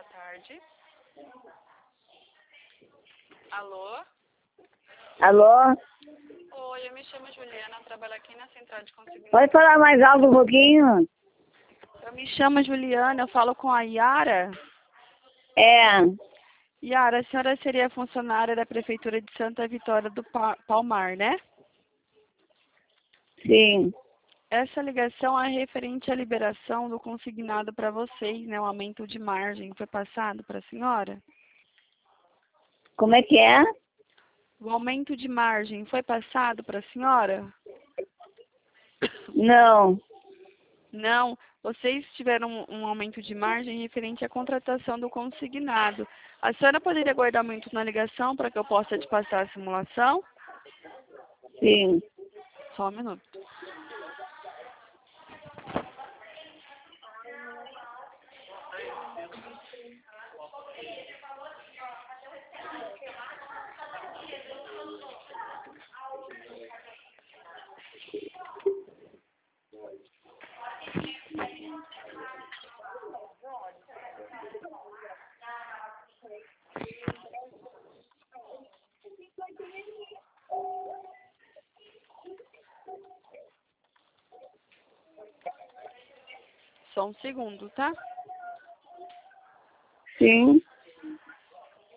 tarde. Alô? Alô? Oi, eu me chamo Juliana, eu trabalho aqui na Central de Consignado. Pode falar mais alto um pouquinho? Eu me chamo Juliana, eu falo com a Yara. É, Yara, a senhora seria funcionária da Prefeitura de Santa Vitória do Palmar, né? sim. Essa ligação é referente à liberação do consignado para vocês, né? O aumento de margem foi passado para a senhora? Como é que é? O aumento de margem foi passado para a senhora? Não. Não, vocês tiveram um aumento de margem referente à contratação do consignado. A senhora poderia aguardar muito na ligação para que eu possa te passar a simulação? Sim. Só um minuto. Só um segundo, tá? Sim.